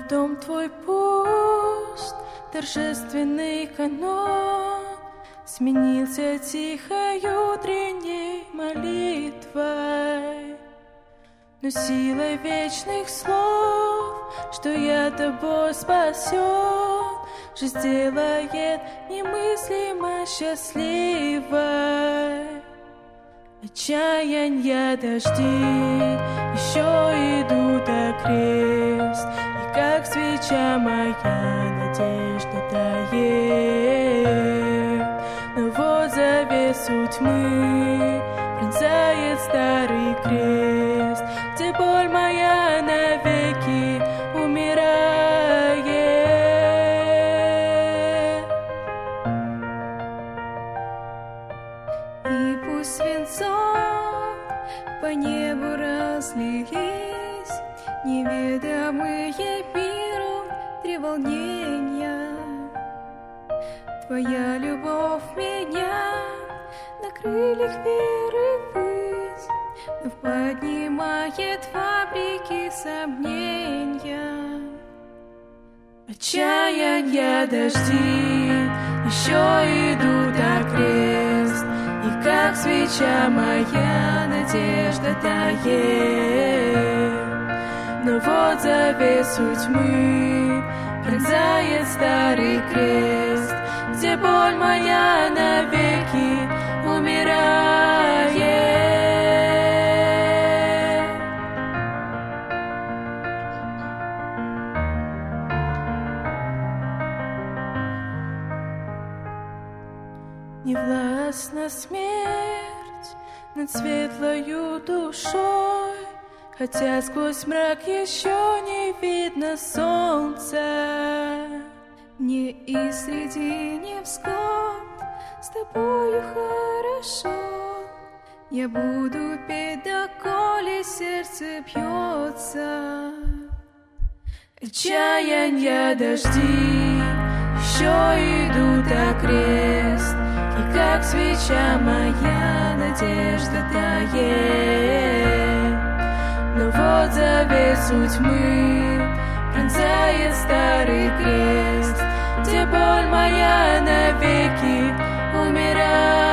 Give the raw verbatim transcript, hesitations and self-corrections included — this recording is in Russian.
дом твой пуст, торжественный канон сменился тихой утренней молитвой. Но силой вечных слов, что я тобой спасен, же сделает немыслимо счастливой. Отчаянья дожди еще идут, а крест, и как свеча моя надежда тает. Но вот завесу тьмы пронзает старый крест, где боль моя навеки умирает. И пусть свинцом по небу разлились неведомые миру треволнения, Твоя любовь меня на крыльях веры ввысь вновь поднимает фабрики сомнения. Отчаянья дожди еще идут, а крест, и как свеча моя надежда тает. Но вот завесу тьмы пронзает старый крест, где боль моя навеки умирает. Невластна смерть над светлою душой, хотя сквозь мрак еще не видно солнца. Мне и среди невзгод с тобою хорошо, я буду петь, доколе сердце бьется. Отчаянья дожди еще идут, а крест, и как свеча моя надежда тает. Но вот завесу тьмы пронзает старый крест, где боль моя навеки умирает.